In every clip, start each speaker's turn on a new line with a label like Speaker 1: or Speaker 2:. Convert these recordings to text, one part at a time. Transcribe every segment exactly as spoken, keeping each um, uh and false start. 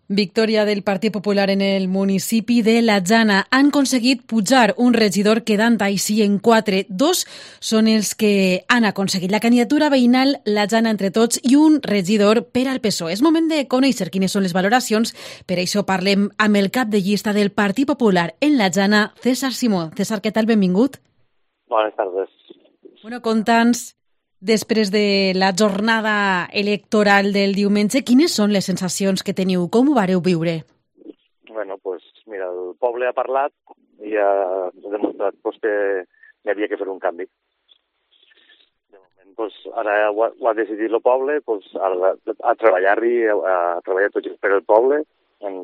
Speaker 1: Victòria del Partit Popular en el municipi de La Jana. Han aconseguit pujar un regidor quedant així en quatre. Dos són els que han aconseguit la candidatura veïnal La Jana entre tots i un regidor per al P S O E. És moment de conèixer quines són les valoracions. Per això parlem amb el cap de llista del Partit Popular en La Jana, César Simó. César, què tal? Benvingut.
Speaker 2: Bones tardes.
Speaker 1: Bueno, conta'ns, després de la jornada electoral del diumenge, quines són les sensacions que teniu? Com ho vareu viure?
Speaker 2: Bueno, pues mira, el poble ha parlat i ha demostrat pues, que hi havia que fer un canvi. De moment, pues, ara ho ha, ho ha decidit el poble, pues, a, a treballar-hi, a, a treballar tots per el poble en,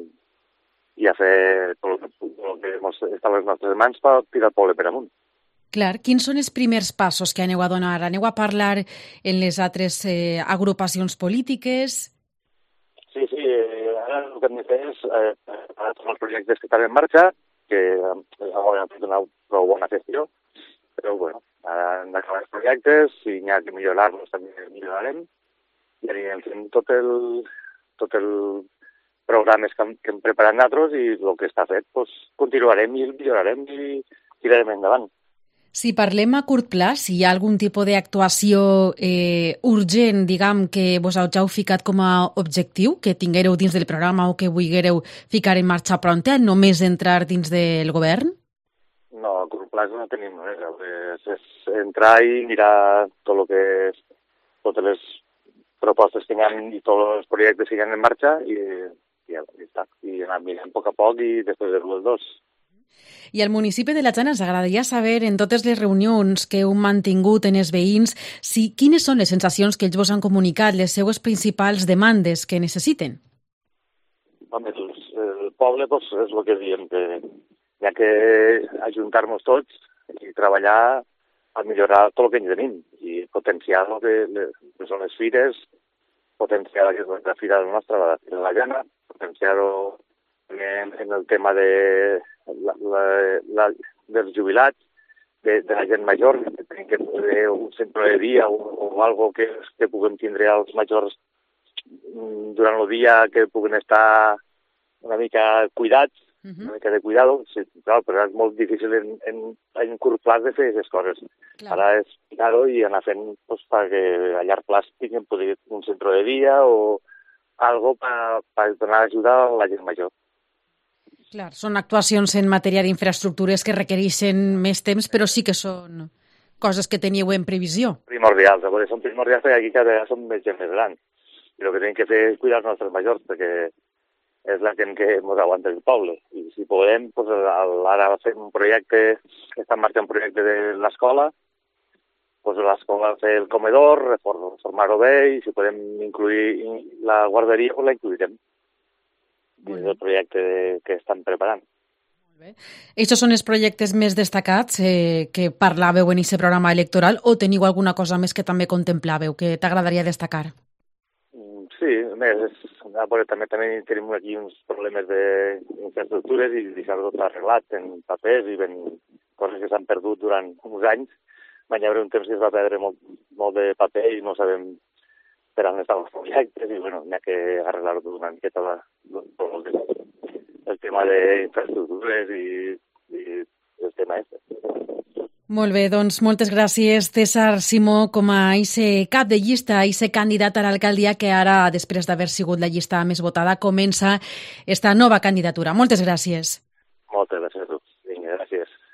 Speaker 2: i a fer tot el que està a les nostres mans per tirar el poble per amunt.
Speaker 1: Clar, quins són els primers passos que aneu a donar? Aneu a parlar en les altres eh, agrupacions polítiques?
Speaker 2: Sí, sí, ara el que hem de fer és eh, tots els projectes que estan en marxa, que eh, han fet una prou bona gestió, però bueno, ara hem d'acabar els projectes, si n'hi ha que millorar-los també millorarem, i anirem fent tot el, tot el programes que hem, que hem preparat nosaltres i el que està fet, doncs, continuarem i el millorarem i tirarem endavant.
Speaker 1: Si parlem a curt plaç, si hi ha algun tipus d'actuació eh, urgent, diguem, que vos heu ficat com a objectiu, que tinguéreu dins del programa o que vulguéreu ficar en marxa pronta, només entrar dins del govern?
Speaker 2: No, a curt plaç no tenim res. És, és entrar i mirar tot el que és, totes les propostes que hi ha i tots els projectes que hi ha en marxa i, i, i, està. I anar mirant a poc a poc i després del dos.
Speaker 1: I al municipi de La Jana ens agradaria saber, en totes les reunions que heu mantingut en els veïns, si quines són les sensacions que ells vos han comunicat, les seues principals demandes que necessiten.
Speaker 2: Home, doncs, el poble doncs, és el que diem, que hi ha que ajuntar-nos tots i treballar a millorar tot el que ens tenim i potenciar el que, que són les fires, potenciar la, la fira nostra, la de La Jana, potenciar-ho en, en el tema de La, la, la, dels jubilats, de, de la gent major, que tenim que poder un centre de dia o, o algo que, que puguem tindre als majors durant el dia, que puguen estar una mica cuidats, uh-huh. una mica de cuidado. Sí, clar, però és molt difícil en, en, en curt plaç de fer aquestes coses. Clar. Ara és mirar-ho i anar fent pues, perquè a llarg plaç tinguem poder, un centre de dia o algo per, per donar ajuda a la gent major.
Speaker 1: Clar, són actuacions en matèria d'infraestructures que requereixen més temps, però sí que són coses que teníeu en previsió.
Speaker 2: Primordials, a veure, són primordials perquè aquí cada vegada som més gent més gran. I el que tenim que fer és cuidar els nostres majors, perquè és la gent que ens aguanta el poble. I si podem, doncs, ara fem un projecte, està en marxa un projecte de l'escola, doncs l'escola fer el comedor, reformar-ho bé, i si podem incluir la guarderia, doncs la incluirem. Dins del projecte que estan preparant.
Speaker 1: Molt bé. Aquests són els projectes més destacats eh, que parlàveu en aquest programa electoral o teniu alguna cosa més que també contemplàveu, que t'agradaria destacar?
Speaker 2: Sí, més, a veure, també, també tenim aquí uns problemes d'infraestructures i deixar-ho tot arreglat en papers i ben coses que s'han perdut durant uns anys. Va hi haver un temps que es va perdre molt, molt de paper i no sabem per on estan els projectes i, bueno, n'hi ha que arreglar-ho una miqueta la, el, el tema d'infraestructures i, i el tema este.
Speaker 1: Molt bé, doncs moltes gràcies, César Simó, com a ixe cap de llista, ixe candidat a l'alcaldia que ara, després d'haver sigut la llista més votada, comença esta nova candidatura. Moltes gràcies.
Speaker 2: Moltes gràcies a tu. Vinga, gràcies.